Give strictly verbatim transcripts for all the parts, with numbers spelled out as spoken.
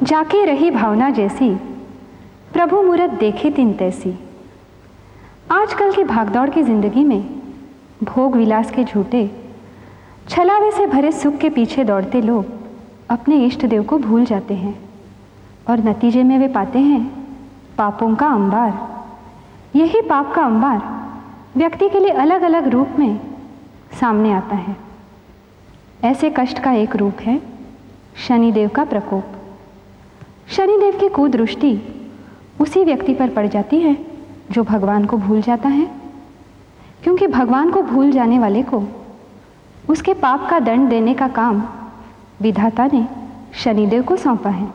जाके रही भावना जैसी, प्रभु मूरत देखे तिन तैसी। आजकल की भागदौड़ की जिंदगी में भोग विलास के झूठे छलावे से भरे सुख के पीछे दौड़ते लोग अपने इष्ट देव को भूल जाते हैं और नतीजे में वे पाते हैं पापों का अंबार। यही पाप का अंबार व्यक्ति के लिए अलग अलग रूप में सामने आता है। ऐसे कष्ट का एक रूप है शनिदेव का प्रकोप। शनिदेव की कुदृष्टि उसी व्यक्ति पर पड़ जाती है जो भगवान को भूल जाता है, क्योंकि भगवान को भूल जाने वाले को उसके पाप का दंड देने का काम विधाता ने शनिदेव को सौंपा है।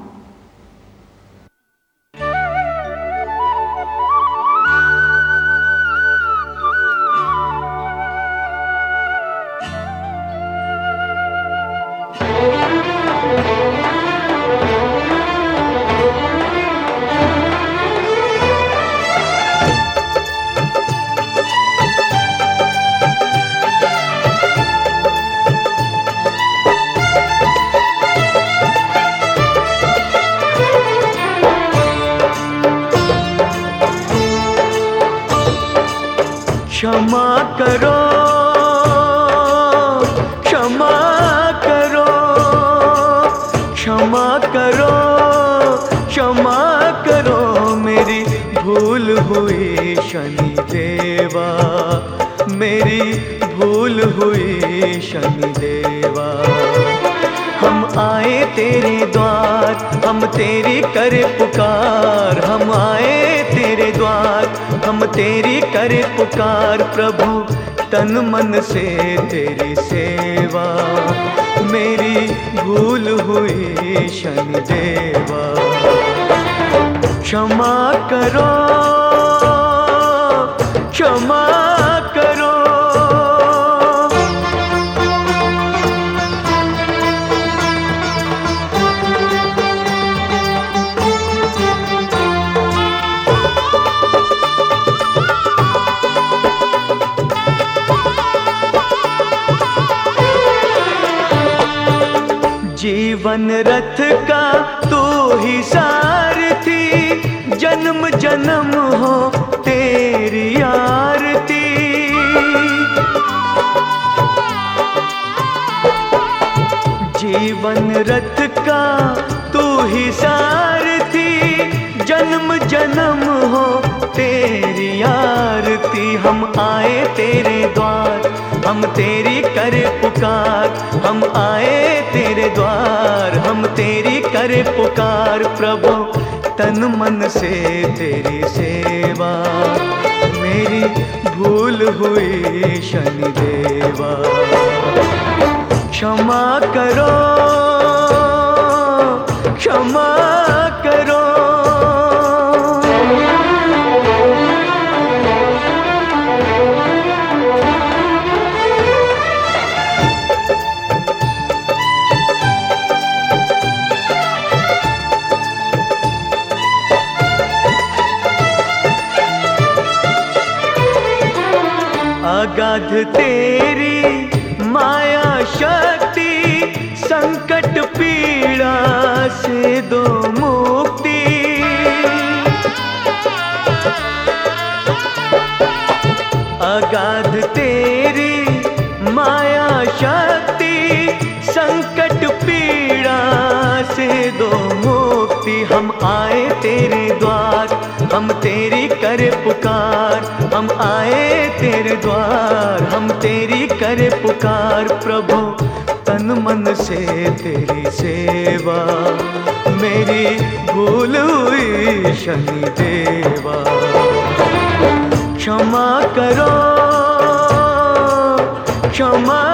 क्षमा करो, क्षमा करो, क्षमा करो, क्षमा करो, मेरी भूल हुई शनिदेवा, मेरी भूल हुई शनिदेवा। हम आए तेरे द्वार, हम तेरी करे पुकार, हम आए तेरे द्वार, हम तेरी करे पुकार। प्रभु तन मन से तेरी सेवा, मेरी भूल हुई शनिदेवा। क्षमा करो, क्षमा करो। जीवन रथ का तू ही सारथी, जन्म जन्म हो तेरी आरती। जीवन रथ का तू ही सारथी, जन्म जन्म हो तेरी आरती। हम आए तेरे द्वार, हम तेरी करे पुकार, हम आए तेरे द्वार, हम तेरी करे पुकार। प्रभु तन मन से तेरी सेवा, मेरी भूल हुई शनिदेवा। क्षमा करो, क्षमा करो। अगाध तेरी माया शक्ति, संकट पीड़ा से दो मुक्ति। अगाध तेरी माया शक्ति, संकट पीड़ा से दो मुक्ति। हम आए तेरे द्वार, हम तेरी करे पुकार, हम आए तेरे द्वार, हम तेरी करे पुकार। प्रभु तन मन से तेरी सेवा, मेरी भूल हुई शनिदेवा। क्षमा करो, क्षमा